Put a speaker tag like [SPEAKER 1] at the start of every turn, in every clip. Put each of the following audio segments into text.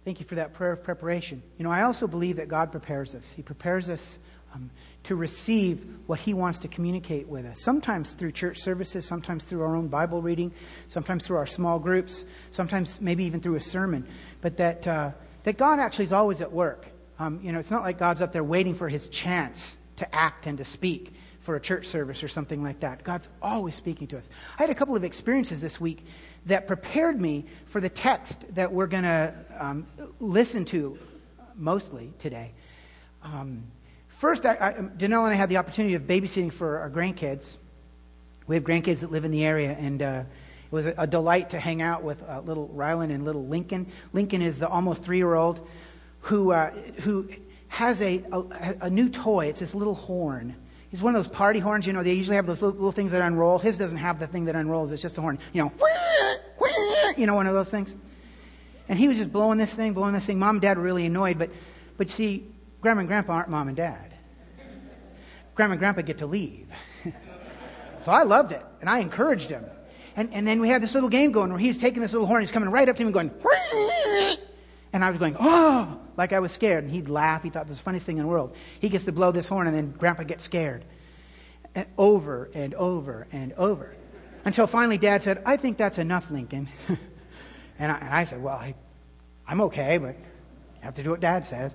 [SPEAKER 1] Thank you for that prayer of preparation. I also believe that God prepares us. He prepares us to receive what He wants to communicate with us. Sometimes through church services, sometimes through our own Bible reading, sometimes through our small groups, sometimes maybe even through a sermon. But that God actually is always at work. It's not like God's up there waiting for His chance to act and to speak for a church service or something like that. God's always speaking to us. I had a couple of experiences this week that prepared me for the text that we're going to listen to mostly today. First, Danelle and I had the opportunity of babysitting for our grandkids. We have grandkids that live in the area, and it was a delight to hang out with little Rylan and little Lincoln. Lincoln is the almost 3-year-old who has a new toy. It's this little horn. He's one of those party horns. They usually have those little things that unroll. His doesn't have the thing that unrolls. It's just a horn. One of those things. And he was just blowing this thing. Mom and Dad were really annoyed, but see, Grandma and Grandpa aren't Mom and Dad. Grandma and Grandpa get to leave. So I loved it, and I encouraged him. And then we had this little game going where he's taking this little horn, he's coming right up to me going, and I was going, oh, like I was scared. And he'd laugh. He thought this was the funniest thing in the world. He gets to blow this horn, and then Grandpa gets scared. And over and over and over. Until finally Dad said, I think that's enough, Lincoln. And I said, well, I'm okay, but I have to do what Dad says.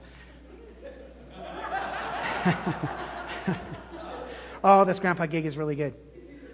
[SPEAKER 1] Oh, this grandpa gig is really good.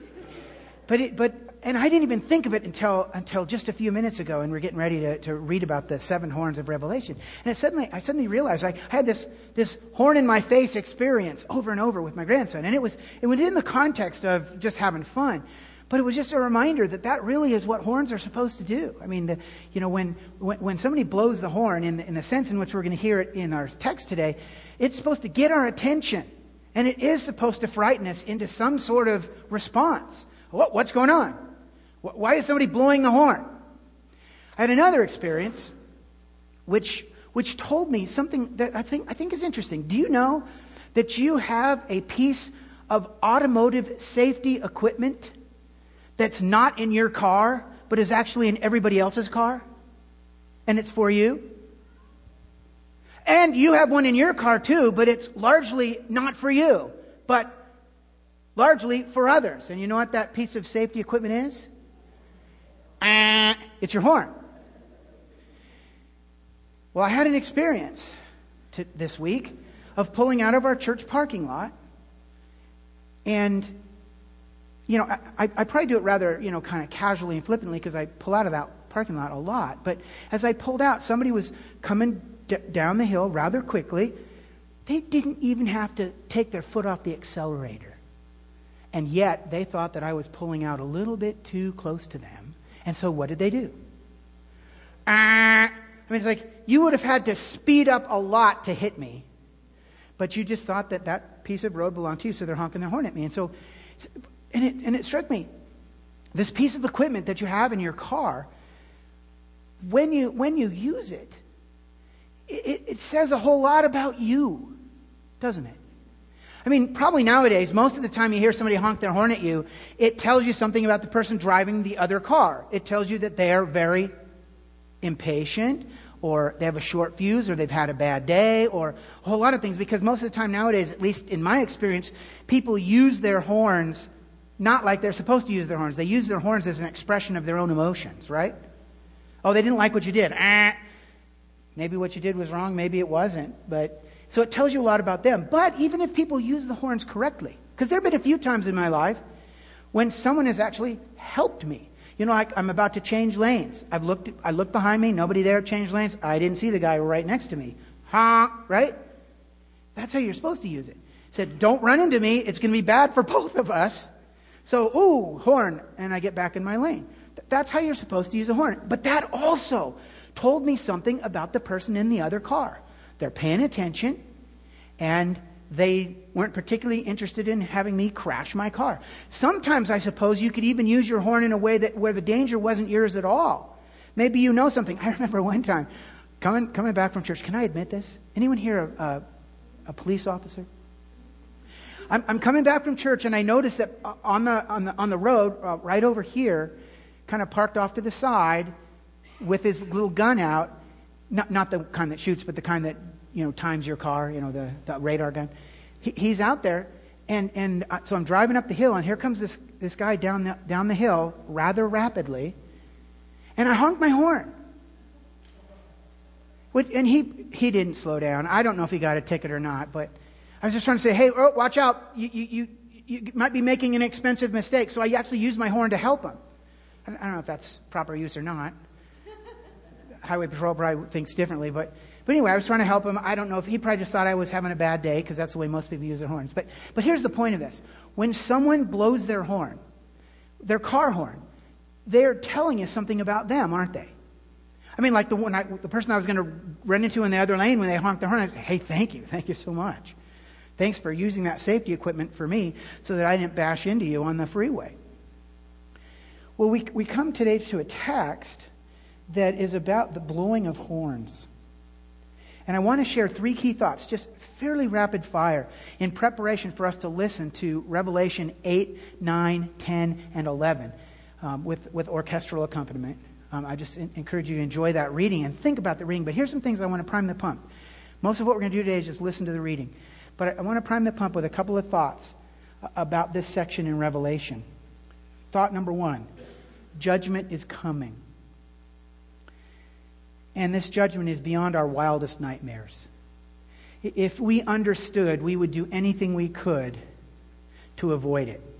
[SPEAKER 1] And I didn't even think of it until just a few minutes ago, and we're getting ready to read about the 7 horns of Revelation. And I suddenly realized I had this horn in my face experience over and over with my grandson, and it was in the context of just having fun. But it was just a reminder that really is what horns are supposed to do. I mean, when somebody blows the horn, in the sense in which we're going to hear it in our text today, it's supposed to get our attention. And it is supposed to frighten us into some sort of response. What's going on? Why is somebody blowing the horn? I had another experience which told me something that I think is interesting. Do you know that you have a piece of automotive safety equipment that's not in your car, but is actually in everybody else's car? And it's for you? And you have one in your car too, but it's largely not for you, but largely for others. And you know what that piece of safety equipment is? It's your horn. Well, I had an experience this week of pulling out of our church parking lot. And, I probably do it rather, kind of casually and flippantly because I pull out of that parking lot a lot. But as I pulled out, somebody was coming down the hill rather quickly. They didn't even have to take their foot off the accelerator. And yet they thought that I was pulling out a little bit too close to them. And so what did they do? It's like you would have had to speed up a lot to hit me. But you just thought that piece of road belonged to you, so they're honking their horn at me. And so, and it struck me, this piece of equipment that you have in your car, when you use it, it says a whole lot about you, doesn't it? I mean, probably nowadays, most of the time you hear somebody honk their horn at you, it tells you something about the person driving the other car. It tells you that they are very impatient, or they have a short fuse, or they've had a bad day, or a whole lot of things. Because most of the time nowadays, at least in my experience, people use their horns not like they're supposed to use their horns. They use their horns as an expression of their own emotions, right? Oh, they didn't like what you did. Maybe what you did was wrong, maybe it wasn't. But so it tells you a lot about them. But even if people use the horns correctly, because there have been a few times in my life when someone has actually helped me. Like I'm about to change lanes. I looked behind me, nobody there, changed lanes. I didn't see the guy right next to me. Right? That's how you're supposed to use it. Said, don't run into me. It's going to be bad for both of us. So, horn, and I get back in my lane. That's how you're supposed to use a horn. But that also told me something about the person in the other car. They're paying attention, and they weren't particularly interested in having me crash my car. Sometimes, I suppose, you could even use your horn in a way where the danger wasn't yours at all. Maybe you know something. I remember one time, coming back from church. Can I admit this? Anyone here a police officer? I'm coming back from church, and I noticed that on the road, right over here, kind of parked off to the side, with his little gun out, not the kind that shoots, but the kind that, times your car, the radar gun. He's out there, and so I'm driving up the hill, and here comes this guy down the hill rather rapidly, and I honked my horn. And he didn't slow down. I don't know if he got a ticket or not, but I was just trying to say, hey, watch out. You might be making an expensive mistake. So I actually used my horn to help him. I don't know if that's proper use or not. Highway Patrol probably thinks differently, but anyway, I was trying to help him. I don't know if he probably just thought I was having a bad day, because that's the way most people use their horns. But here's the point of this. When someone blows their horn, their car horn, they're telling you something about them, aren't they? I mean, like the person I was going to run into in the other lane, when they honked their horn, I said, hey, thank you so much. Thanks for using that safety equipment for me so that I didn't bash into you on the freeway. Well, we come today to a text that is about the blowing of horns. And I want to share 3 key thoughts, just fairly rapid fire, in preparation for us to listen to Revelation 8, 9, 10, and 11 with orchestral accompaniment. I just encourage you to enjoy that reading and think about the reading. But here's some things I want to prime the pump. Most of what we're going to do today is just listen to the reading. But I want to prime the pump with a couple of thoughts about this section in Revelation. Thought number 1, judgment is coming. And this judgment is beyond our wildest nightmares. If we understood, we would do anything we could to avoid it.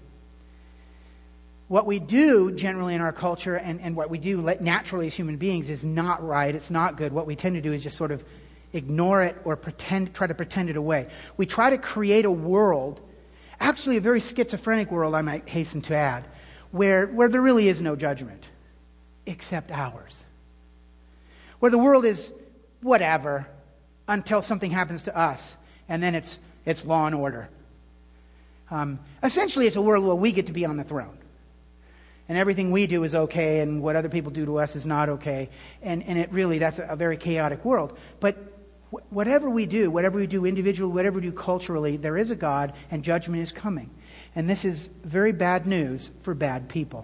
[SPEAKER 1] What we do generally in our culture, and what we do naturally as human beings, is not right. It's not good. What we tend to do is just sort of ignore it or try to pretend it away. We try to create a world, actually a very schizophrenic world, I might hasten to add, where there really is no judgment, except ours. Where the world is whatever until something happens to us, and then it's law and order. Essentially, it's a world where we get to be on the throne. And everything we do is okay, and what other people do to us is not okay. And it really, that's a very chaotic world. But whatever we do individually, whatever we do culturally, there is a God, and judgment is coming. And this is very bad news for bad people.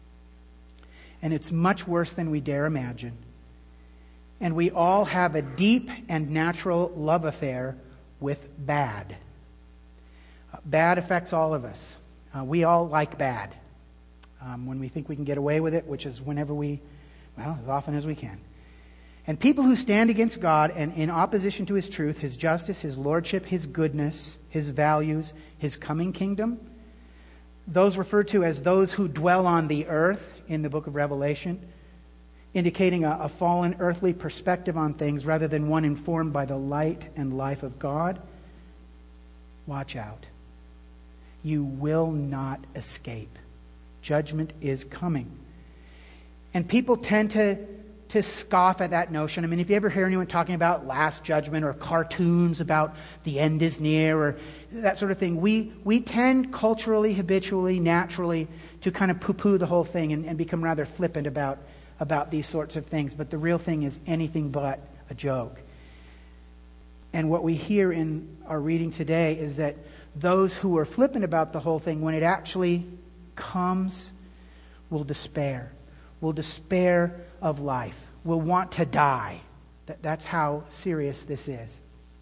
[SPEAKER 1] And it's much worse than we dare imagine. And we all have a deep and natural love affair with bad. Bad affects all of us. We all like bad. When we think we can get away with it, which is as often as we can. And people who stand against God and in opposition to His truth, His justice, His lordship, His goodness, His values, His coming kingdom, those referred to as those who dwell on the earth in the book of Revelation, indicating a fallen earthly perspective on things rather than one informed by the light and life of God. Watch out. You will not escape. Judgment is coming. And people tend to scoff at that notion. I mean, if you ever hear anyone talking about last judgment or cartoons about the end is near or that sort of thing, we tend culturally, habitually, naturally to kind of poo-poo the whole thing and become rather flippant about these sorts of things. But the real thing is anything but a joke. And what we hear in our reading today is that those who are flippant about the whole thing, when it actually comes, will despair of life, will want to die. That's how serious this is.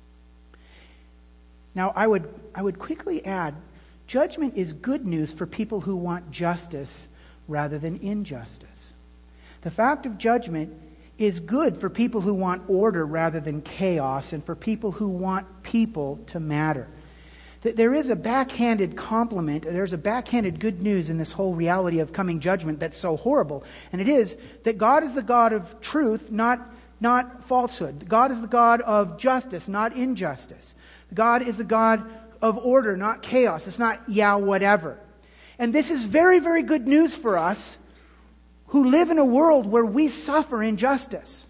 [SPEAKER 1] Now, I would quickly add, judgment is good news for people who want justice rather than injustice. The fact of judgment is good for people who want order rather than chaos, and for people who want people to matter. There is a backhanded compliment, there's a backhanded good news in this whole reality of coming judgment that's so horrible. And it is that God is the God of truth, not falsehood. God is the God of justice, not injustice. God is the God of order, not chaos. It's not, whatever. And this is very, very good news for us who live in a world where we suffer injustice.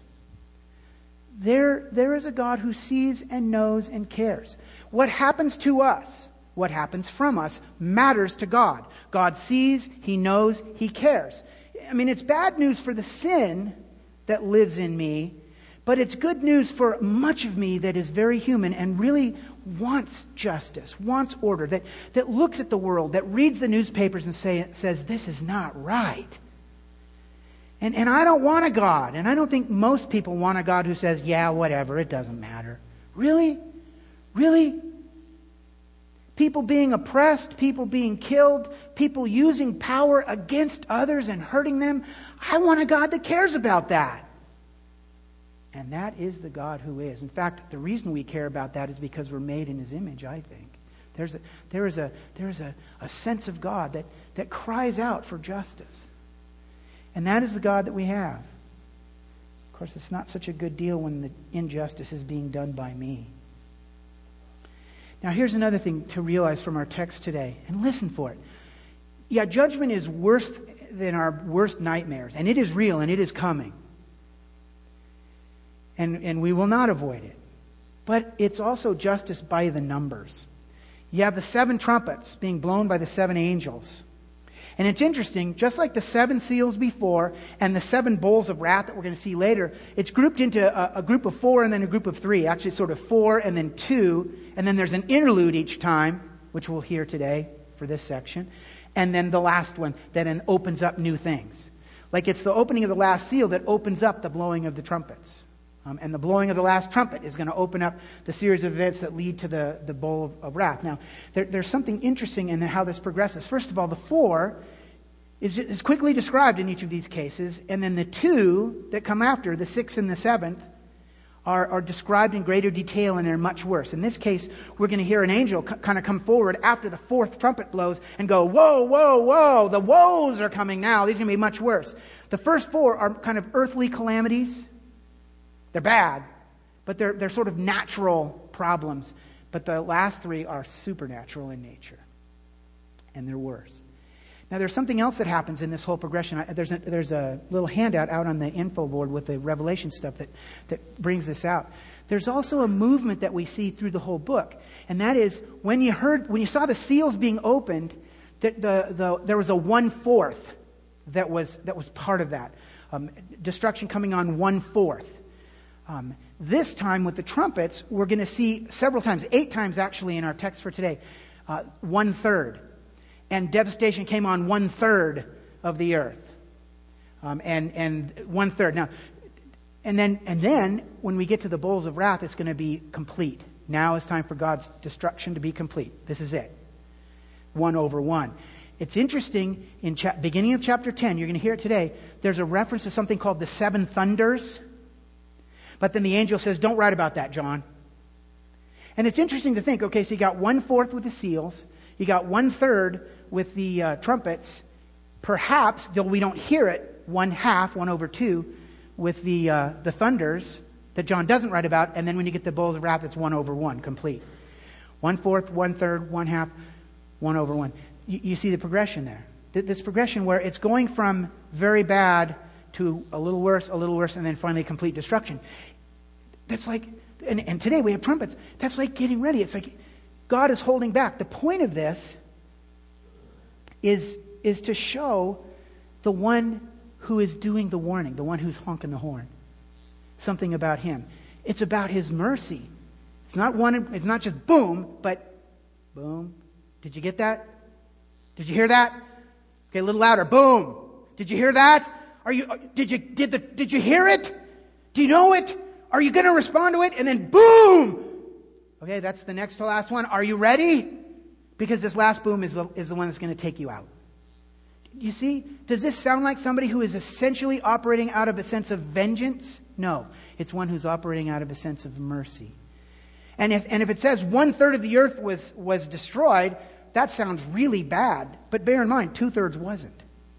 [SPEAKER 1] There is a God who sees and knows and cares. What happens to us, what happens from us, matters to God. God sees, He knows, He cares. I mean, it's bad news for the sin that lives in me, but it's good news for much of me that is very human and really wants justice, wants order, that looks at the world, that reads the newspapers and says, this is not right. And I don't want a God. And I don't think most people want a God who says, yeah, whatever, it doesn't matter. Really? Really? People being oppressed, people being killed, people using power against others and hurting them. I want a God that cares about that. And that is the God who is. In fact, the reason we care about that is because we're made in His image, I think. There is a sense of God that cries out for justice. And that is the God that we have. Of course, it's not such a good deal when the injustice is being done by me. Now, here's another thing to realize from our text today, and listen for it. Yeah, judgment is worse than our worst nightmares, and it is real, and it is coming. And we will not avoid it. But it's also justice by the numbers. You have the 7 trumpets being blown by the 7 angels. And it's interesting, just like the 7 seals before and the 7 bowls of wrath that we're going to see later, it's grouped into a group of 4 and then a group of 3. Actually, sort of 4 and then 2. And then there's an interlude each time, which we'll hear today for this section. And then the last one that then opens up new things. Like it's the opening of the last seal that opens up the blowing of the trumpets. And the blowing of the last trumpet is going to open up the series of events that lead to the bowl of wrath. Now, there's something interesting in how this progresses. First of all, the 4 is quickly described in each of these cases. And then the 2 that come after, the 6th and the 7th, are described in greater detail, and they're much worse. In this case, we're going to hear an angel kind of come forward after the 4th trumpet blows and go, whoa, whoa, whoa, the woes are coming now. These are going to be much worse. The first 4 are kind of earthly calamities. They're bad, but they're sort of natural problems. But the last 3 are supernatural in nature, and they're worse. Now, there's something else that happens in this whole progression. There's a little handout out on the info board with the Revelation stuff that brings this out. There's also a movement that we see through the whole book, and that is when you saw the seals being opened, there was a 1/4 that was part of that destruction coming on 1/4. This time with the trumpets, we're going to see several times, 8 times actually in our text for today, 1/3. And devastation came on 1/3 of the earth. And 1/3. Now, and then when we get to the bowls of wrath, it's going to be complete. Now it's time for God's destruction to be complete. This is it. 1/1. It's interesting, in beginning of chapter 10, you're going to hear it today, there's a reference to something called the 7 thunders. But then the angel says, don't write about that, John. And it's interesting to think, okay, so you got 1/4 with the seals, you got 1/3 with the trumpets, perhaps, though we don't hear it, 1/2, 1/2, with the thunders that John doesn't write about, and then when you get the bowls of wrath, it's 1/1, complete. 1/4, 1/3, 1/2, 1/1. You see the progression there. This progression where it's going from very bad to a little worse, and then finally complete destruction. That's like, and today we have trumpets. That's like getting ready. It's like God is holding back. The point of this is to show the one who is doing the warning, the one who's honking the horn. Something about him. It's about his mercy. It's not just boom, but boom. Did you get that? Did you hear that? Okay, a little louder. Boom. Did you hear that? Did you hear it? Do you know it? Are you going to respond to it? And then boom! Okay, that's the next to last one. Are you ready? Because this last boom is the one that's going to take you out. You see? Does this sound like somebody who is essentially operating out of a sense of vengeance? No. It's one who's operating out of a sense of mercy. And if it says 1/3 of the earth was destroyed, that sounds really bad. But bear in mind, 2/3 wasn't.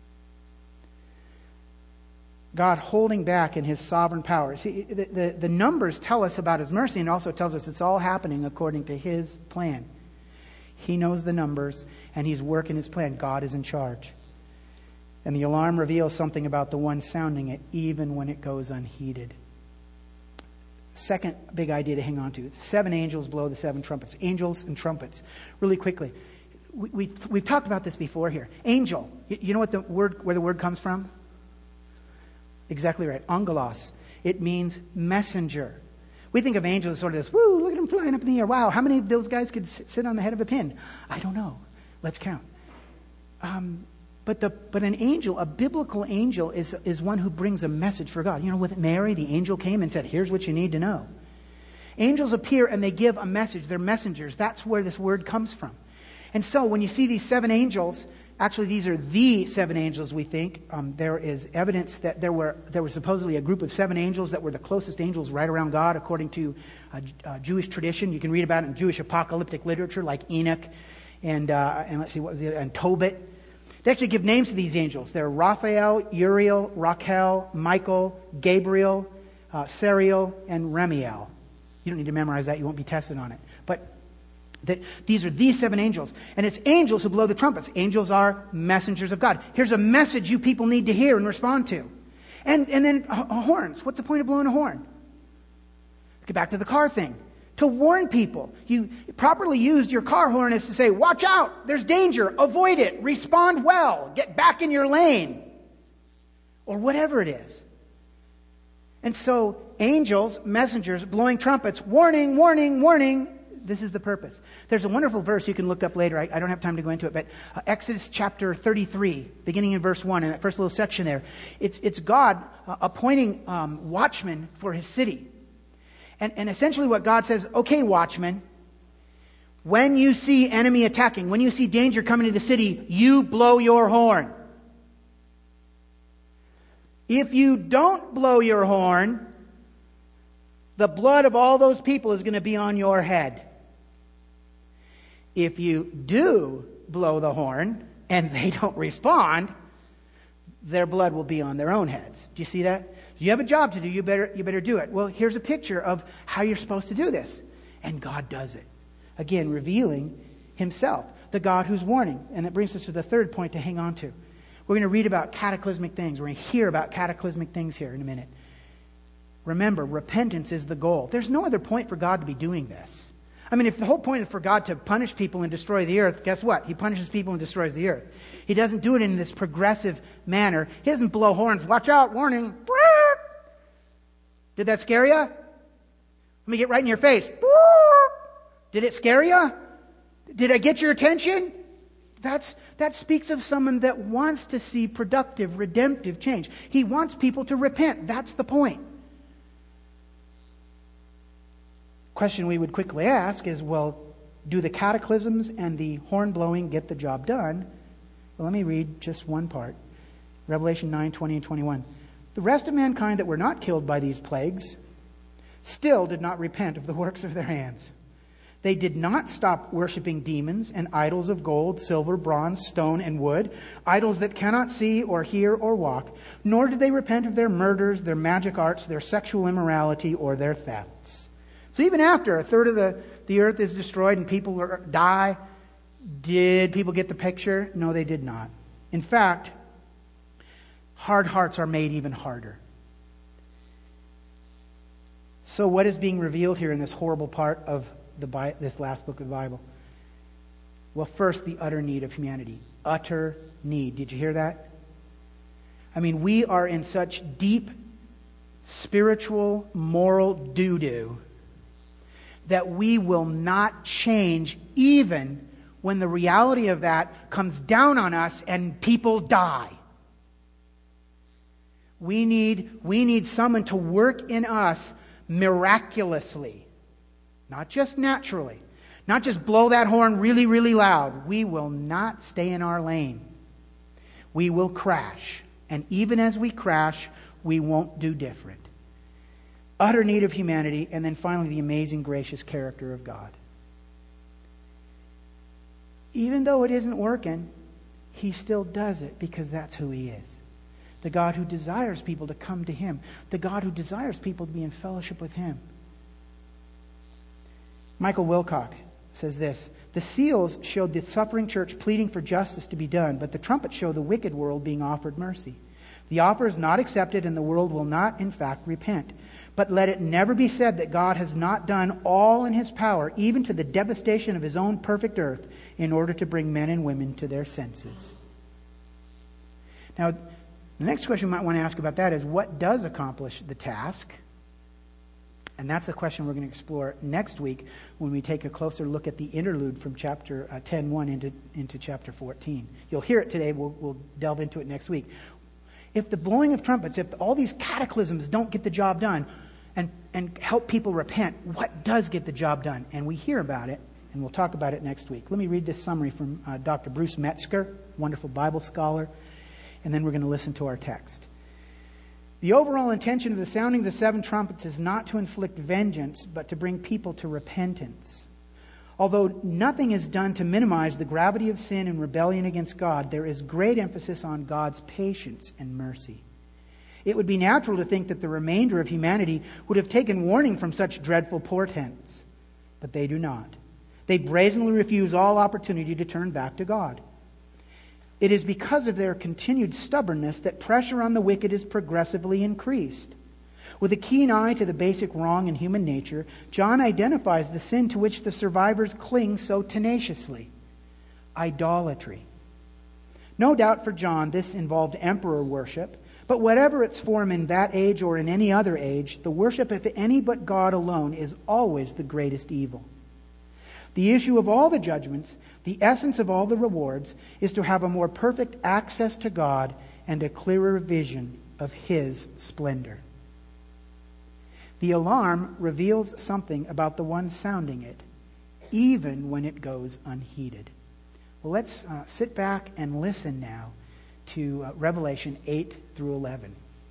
[SPEAKER 1] God holding back in His sovereign power. See, the numbers tell us about His mercy, and also tells us it's all happening according to His plan. He knows the numbers, and He's working His plan. God is in charge. And the alarm reveals something about the one sounding it, even when it goes unheeded. Second big idea to hang on to. 7 angels blow the 7 trumpets. Angels and trumpets. Really quickly. We've talked about this before here. Angel. You know where the word comes from? Exactly right. Angelos. It means messenger. We think of angels as sort of this, woo, look at them flying up in the air. Wow, how many of those guys could sit on the head of a pin? I don't know. Let's count. But an angel, a biblical angel, is one who brings a message for God. You know, with Mary, the angel came and said, here's what you need to know. Angels appear and they give a message. They're messengers. That's where this word comes from. And so when you see these 7 angels, actually these are the 7 angels, we think. There is evidence that there was supposedly a group of 7 angels that were the closest angels right around God, according to Jewish tradition. You can read about it in Jewish apocalyptic literature, like Enoch and let's see, what was the other, and Tobit. They actually give names to these angels. They're Raphael, Uriel, Raquel, Michael, Gabriel, Sariel, and Remiel. You don't need to memorize that. You won't be tested on it. But these are these 7 angels. And it's angels who blow the trumpets. Angels are messengers of God. Here's a message you people need to hear and respond to. And then horns. What's the point of blowing a horn? Get back to the car thing. To warn people. You properly used, your car horn is to say, watch out, there's danger, avoid it, respond well, get back in your lane. Or whatever it is. And so, angels, messengers, blowing trumpets, warning, warning, warning. This is the purpose. There's a wonderful verse you can look up later. I don't have time to go into it, but Exodus chapter 33, beginning in verse 1, in that first little section there. It's God appointing watchmen for his city. And essentially what God says, okay, watchmen, when you see enemy attacking, when you see danger coming to the city, you blow your horn. If you don't blow your horn, the blood of all those people is going to be on your head. If you do blow the horn and they don't respond, their blood will be on their own heads. Do you see that? You have a job to do. You better do it. Well, here's a picture of how you're supposed to do this. And God does it. Again, revealing himself, the God who's warning. And that brings us to the third point to hang on to. We're going to read about cataclysmic things. We're going to hear about cataclysmic things here in a minute. Remember, repentance is the goal. There's no other point for God to be doing this. I mean, if the whole point is for God to punish people and destroy the earth, guess what? He punishes people and destroys the earth. He doesn't do it in this progressive manner. He doesn't blow horns. Watch out, warning. Did that scare you? Let me get right in your face. Did it scare you? Did I get your attention? That speaks of someone that wants to see productive, redemptive change. He wants people to repent. That's the point. Question we would quickly ask is, well, do the cataclysms and the horn blowing get the job done? Well, let me read just one part. Revelation 9, 20 and 21. The rest of mankind that were not killed by these plagues still did not repent of the works of their hands. They did not stop worshiping demons and idols of gold, silver, bronze, stone, and wood, idols that cannot see or hear or walk, nor did they repent of their murders, their magic arts, their sexual immorality, or their thefts. So even after a third of the earth is destroyed and people die, did people get the picture? No, they did not. In fact, hard hearts are made even harder. So what is being revealed here in this horrible part of this last book of the Bible? Well, first, the utter need of humanity. Utter need. Did you hear that? I mean, we are in such deep spiritual, moral doo-doo that we will not change even when the reality of that comes down on us and people die. We need someone to work in us miraculously. Not just naturally. Not just blow that horn really, really loud. We will not stay in our lane. We will crash. And even as we crash, we won't do different. Utter need of humanity, and then finally the amazing, gracious character of God. Even though it isn't working, He still does it because that's who He is. The God who desires people to come to Him. The God who desires people to be in fellowship with Him. Michael Wilcock says this: the seals showed the suffering church pleading for justice to be done, but the trumpets show the wicked world being offered mercy. The offer is not accepted, and the world will not, in fact, repent. But let it never be said that God has not done all in His power, even to the devastation of His own perfect earth, in order to bring men and women to their senses. Now, the next question you might want to ask about that is, what does accomplish the task? And that's a question we're going to explore next week when we take a closer look at the interlude from chapter 10:1 into chapter 14. You'll hear it today. We'll delve into it next week. If the blowing of trumpets, if all these cataclysms don't get the job done and help people repent, what does get the job done? And we hear about it, and we'll talk about it next week. Let me read this summary from Dr. Bruce Metzger, wonderful Bible scholar, and then we're going to listen to our text. The overall intention of the sounding of the 7 trumpets is not to inflict vengeance, but to bring people to repentance. Although nothing is done to minimize the gravity of sin and rebellion against God, there is great emphasis on God's patience and mercy. It would be natural to think that the remainder of humanity would have taken warning from such dreadful portents, but they do not. They brazenly refuse all opportunity to turn back to God. It is because of their continued stubbornness that pressure on the wicked is progressively increased. With a keen eye to the basic wrong in human nature, John identifies the sin to which the survivors cling so tenaciously: idolatry. No doubt for John this involved emperor worship, but whatever its form in that age or in any other age, the worship of any but God alone is always the greatest evil. The issue of all the judgments, the essence of all the rewards, is to have a more perfect access to God and a clearer vision of His splendor. The alarm reveals something about the one sounding it, even when it goes unheeded. Well, let's sit back and listen now to Revelation 8 through 11.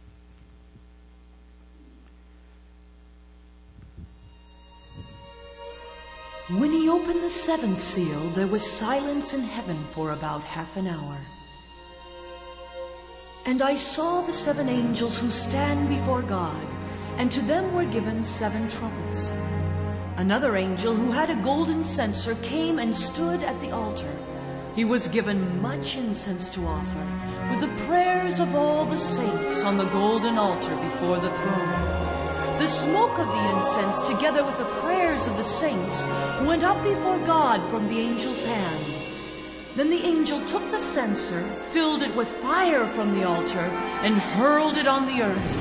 [SPEAKER 2] When he opened the 7th seal, there was silence in heaven for about half an hour. And I saw the 7 angels who stand before God, and to them were given 7 trumpets. Another angel who had a golden censer came and stood at the altar. He was given much incense to offer, with the prayers of all the saints on the golden altar before the throne. The smoke of the incense, together with the prayers of the saints, went up before God from the angel's hand. Then the angel took the censer, filled it with fire from the altar, and hurled it on the earth.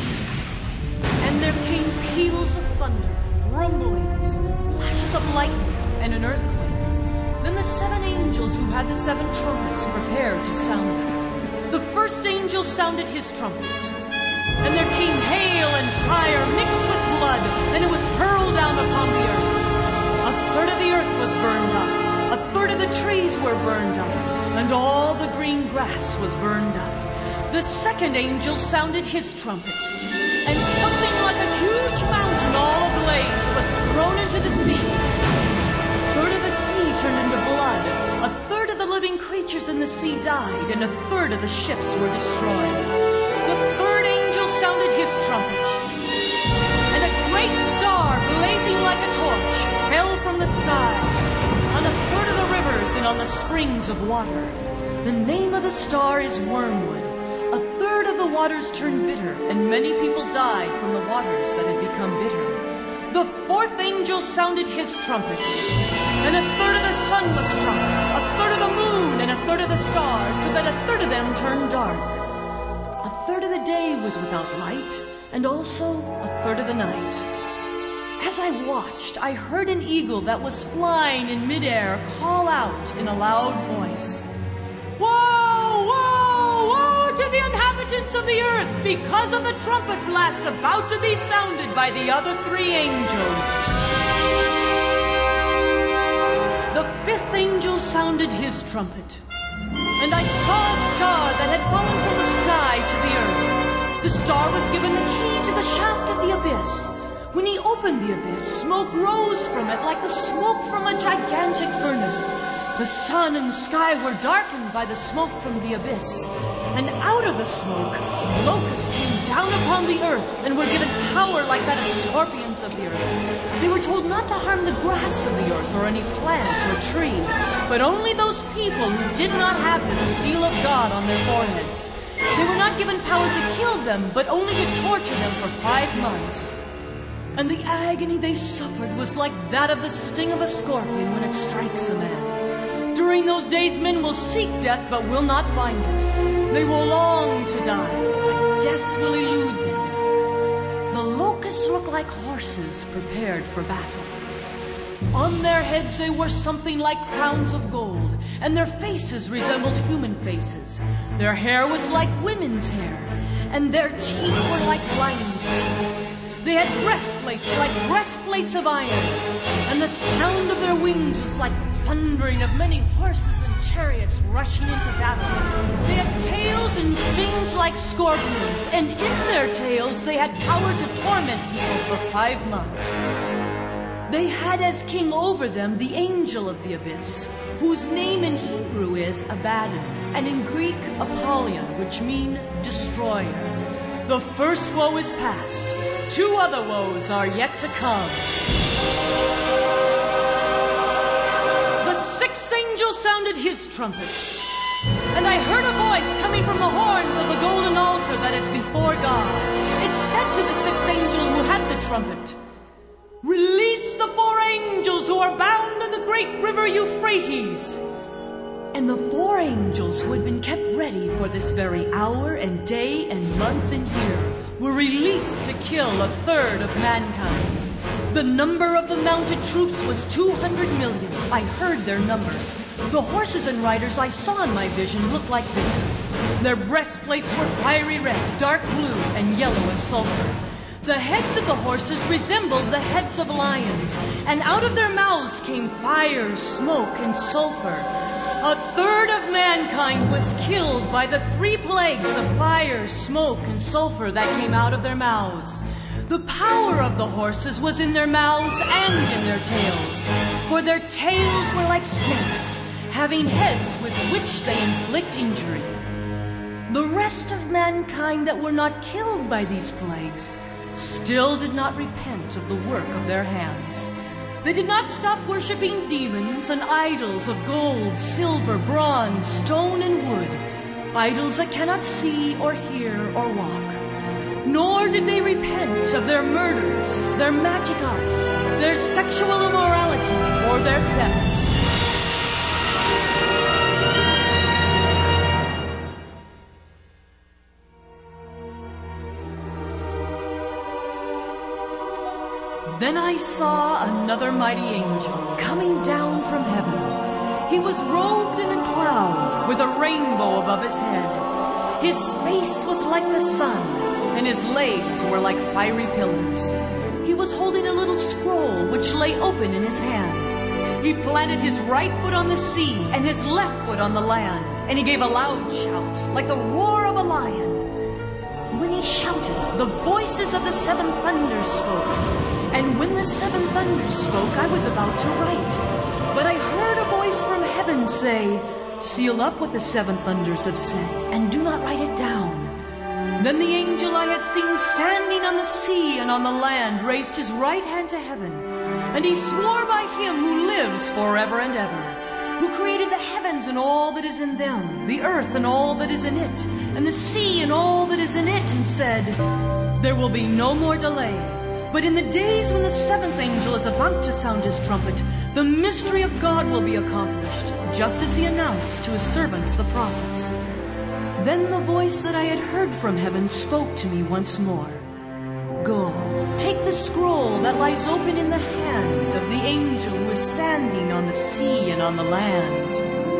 [SPEAKER 2] And there came peals of thunder, rumblings, flashes of lightning, and an earthquake. Then the 7 angels who had the 7 trumpets prepared to sound them. The first angel sounded his trumpet. And there came hail and fire mixed with blood, and it was hurled down upon the earth. A third of the earth was burned up, a third of the trees were burned up, and all the green grass was burned up. The second angel sounded his trumpet, and something like a huge mountain all ablaze was thrown into the sea. A third of the sea turned into blood, a third of the living creatures in the sea died, and a third of the ships were destroyed. The third angel sounded his trumpet, and a great star, blazing like a torch, fell from the sky on a third of the rivers and on the springs of water. The name of the star is Wormwood. A third of the waters turned bitter, and many people died from the waters that had become bitter. The fourth angel sounded his trumpet, and a third of the sun was struck, a third of the moon, and a third of the stars, so that a third of them turned dark. A third of the day was without light, and also a third of the night. As I watched, I heard an eagle that was flying in midair call out in a loud voice, "Woe, woe, woe to the inhabitants of the earth, because of the trumpet blasts about to be sounded by the other 3 angels." The 5th angel sounded his trumpet, and I saw a star that had fallen from the sky to the earth. The star was given the key to the shaft of the abyss. When he opened the abyss, smoke rose from it like the smoke from a gigantic furnace. The sun and sky were darkened by the smoke from the abyss. And out of the smoke, locusts came down upon the earth and were given power like that of scorpions of the earth. They were told not to harm the grass of the earth or any plant or tree, but only those people who did not have the seal of God on their foreheads. They were not given power to kill them, but only to torture them for 5 months. And the agony they suffered was like that of the sting of a scorpion when it strikes a man. During those days men will seek death but will not find it. They will long to die, but death will elude them. The locusts almost looked like horses prepared for battle. On their heads they wore something like crowns of gold, and their faces resembled human faces. Their hair was like women's hair, and their teeth were like lions' teeth. They had breastplates like breastplates of iron, and the sound of their wings was like the thundering of many horses and chariots rushing into battle. They had tails and stings like scorpions, and in their tails they had power to torment people for 5 months. They had as king over them the angel of the abyss, whose name in Hebrew is Abaddon, and in Greek Apollyon, which mean destroyer. The first woe is past. 2 other woes are yet to come. The 6th angel sounded his trumpet, and I heard a voice coming from the horns of the golden altar that is before God. It said to the 6th angel who had the trumpet, "Release the 4 angels who are bound in the great river Euphrates." And the 4 angels who had been kept ready for this very hour and day and month and year were released to kill 1/3 of mankind. The number of the mounted troops was 200 million. I heard their number. The horses and riders I saw in my vision looked like this. Their breastplates were fiery red, dark blue, and yellow as sulfur. The heads of the horses resembled the heads of lions, and out of their mouths came fire, smoke, and sulfur. 1/3 of mankind was killed by the 3 plagues of fire, smoke, and sulfur that came out of their mouths. The power of the horses was in their mouths and in their tails, for their tails were like snakes, having heads with which they inflict injury. The rest of mankind that were not killed by these plagues still did not repent of the work of their hands. They did not stop worshiping demons and idols of gold, silver, bronze, stone, and wood, idols that cannot see or hear or walk. Nor did they repent of their murders, their magic arts, their sexual immorality, or their thefts. Then I saw another mighty angel coming down from heaven. He was robed in a cloud with a rainbow above his head. His face was like the sun, and his legs were like fiery pillars. He was holding a little scroll which lay open in his hand. He planted his right foot on the sea and his left foot on the land, and he gave a loud shout like the roar of a lion. When he shouted, the voices of the 7 thunders spoke. And when the 7 thunders spoke, I was about to write. But I heard a voice from heaven say, "Seal up what the 7 thunders have said, and do not write it down." Then the angel I had seen standing on the sea and on the land raised his right hand to heaven, and he swore by him who lives forever and ever, who created the heavens and all that is in them, the earth and all that is in it, and the sea and all that is in it, and said, "There will be no more delay. But in the days when the 7th angel is about to sound his trumpet, the mystery of God will be accomplished, just as he announced to his servants the prophets." Then the voice that I had heard from heaven spoke to me once more. "Go, take the scroll that lies open in the hand of the angel who is standing on the sea and on the land."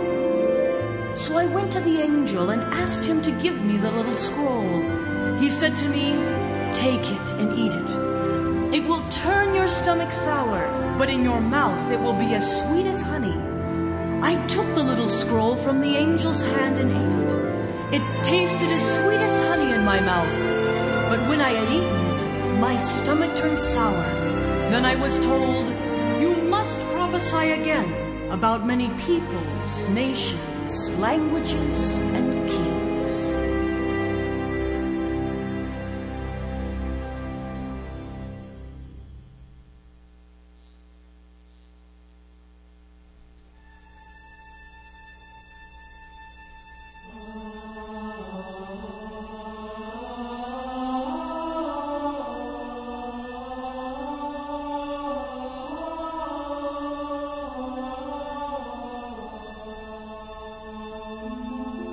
[SPEAKER 2] So I went to the angel and asked him to give me the little scroll. He said to me, "Take it and eat it. It will turn your stomach sour, but in your mouth it will be as sweet as honey." I took the little scroll from the angel's hand and ate it. It tasted as sweet as honey in my mouth, but when I had eaten it, my stomach turned sour. Then I was told, "You must prophesy again about many peoples, nations, languages, and kings."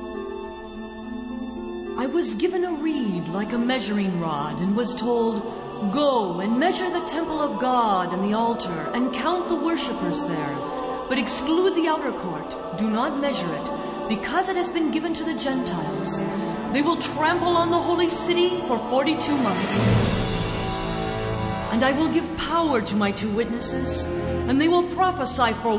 [SPEAKER 2] I was given a reed like a measuring rod and was told, Go and measure the temple of God and the altar, and count the worshippers there. But exclude the outer court. Do not measure it, because it has been given to the Gentiles. They will trample on the holy city for 42 months. And I will give power to my 2 witnesses, and they will prophesy for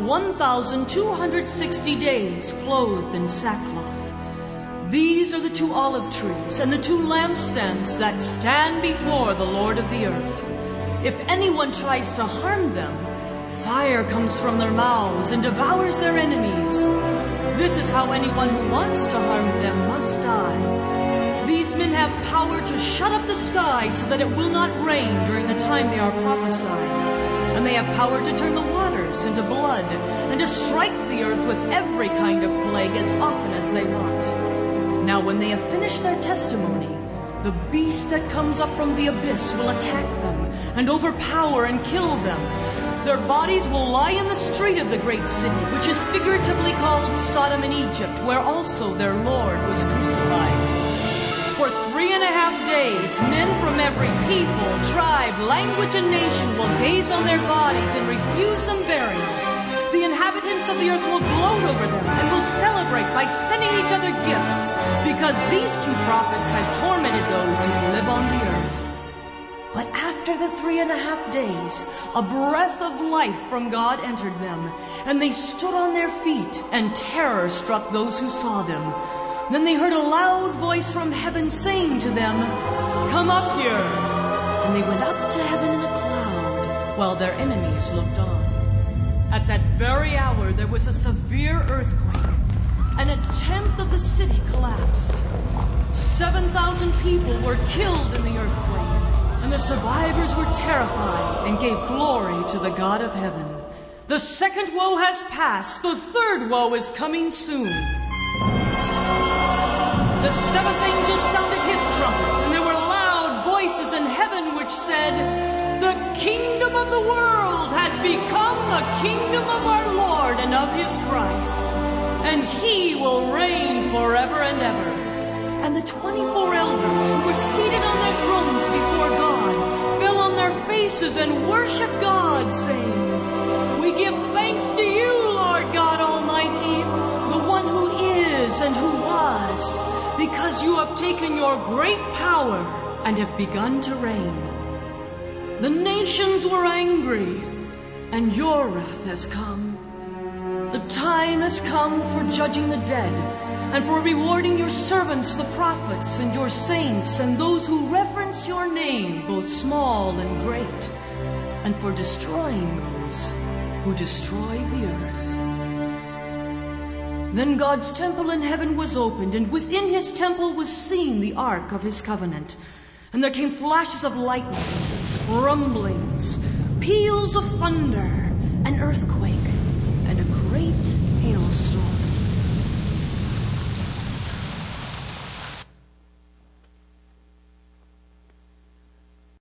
[SPEAKER 2] 1,260 days, clothed in sackcloth. These are the 2 olive trees and the 2 lampstands that stand before the Lord of the earth. If anyone tries to harm them, fire comes from their mouths and devours their enemies. This is how anyone who wants to harm them must die. These men have power to shut up the sky so that it will not rain during the time they are prophesying. And they have power to turn the waters into blood and to strike the earth with every kind of plague as often as they want. Now when they have finished their testimony, the beast that comes up from the abyss will attack them and overpower and kill them. Their bodies will lie in the street of the great city, which is figuratively called Sodom and Egypt, where also their Lord was crucified. For 3.5 days, men from every people, tribe, language, and nation will gaze on their bodies and refuse them burial. The inhabitants of the earth will gloat over them and will celebrate by sending each other gifts, because these 2 prophets have tormented those who live on the earth. But after the 3.5 days, a breath of life from God entered them, and they stood on their feet, and terror struck those who saw them. Then they heard a loud voice from heaven saying to them, "Come up here." And they went up to heaven in a cloud, while their enemies looked on. At that very hour there was a severe earthquake, and 1/10 of the city collapsed. 7,000 people were killed in the earthquake, and the survivors were terrified and gave glory to the God of heaven. The second woe has passed. The third woe is coming soon. The 7th angel sounded his trumpet, and there were loud voices in heaven which said, "The kingdom of the world has become the kingdom of our Lord and of his Christ, and he will reign forever and ever." And the 24 elders who were seated on their thrones before God fell on their faces and worshiped God, saying, "We give thanks to you, Lord God Almighty, the one who is and who was, because you have taken your great power and have begun to reign. The nations were angry, and your wrath has come. The time has come for judging the dead, and for rewarding your servants, the prophets, and your saints, and those who reverence your name, both small and great, and for destroying those who destroy the earth." Then God's temple in heaven was opened, and within his temple was seen the ark of his covenant. And there came flashes of lightning, rumblings, peals of thunder, an earthquake, and a great hailstorm.